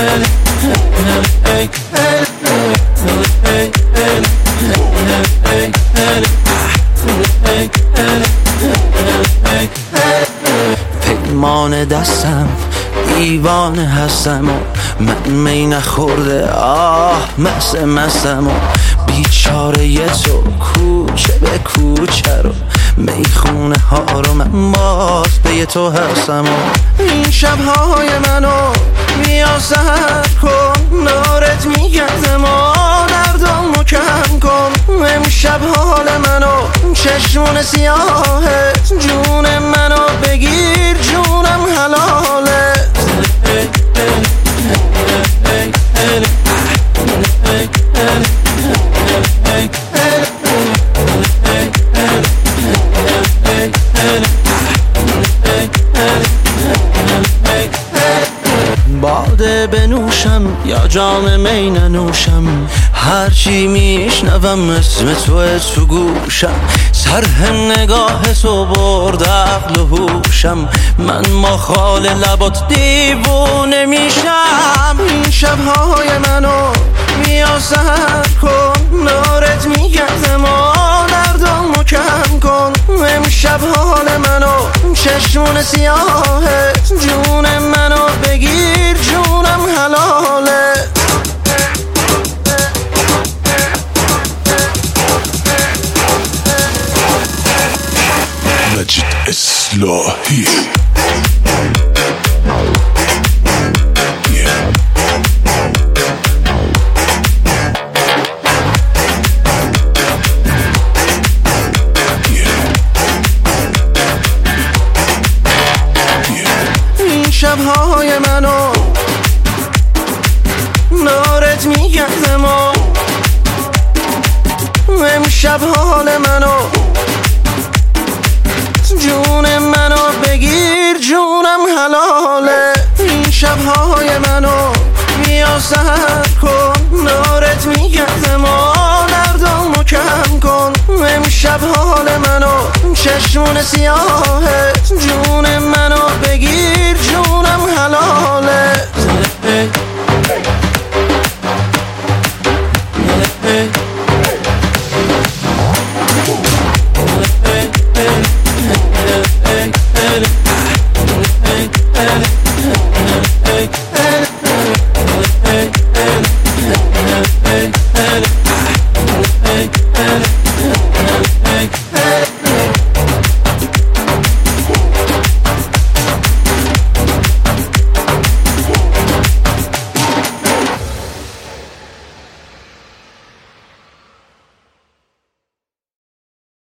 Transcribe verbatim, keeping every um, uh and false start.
پیمان دستم دیوانه هستم و من می نخورده آه مست مستم و بیچاره تو کوچه به کوچه رو میخونه ها رو من باز به تو هستم و این شبهای منو بیا سهر کن نارت میگردم و دردامو کم کن امشب حال منو چشمون سیاهت جون منو بگیر جونم حلاله باده بنوشم یا جام می ننوشم هرچی میشنوم اسم تو تو گوشم سرح نگاه تو برد عقل و هوشم من ما خال لبات دیوونه میشم این شبهای منو بیا سهر کن نارت میگردم و دردامو کم کن امشب حال منو چشمون سیاهت جون منو بگیر جونم حلاله مجید اصلاحی شبهای منو نارت میگردم و امشب حال منو جون منو بگیر جونم حلاله این شبهای منو بیا سهر کن نارت میگردم و دردامو کم کن امشب حال منو چشمون سیاهت جون منو بگیر جونم حلاله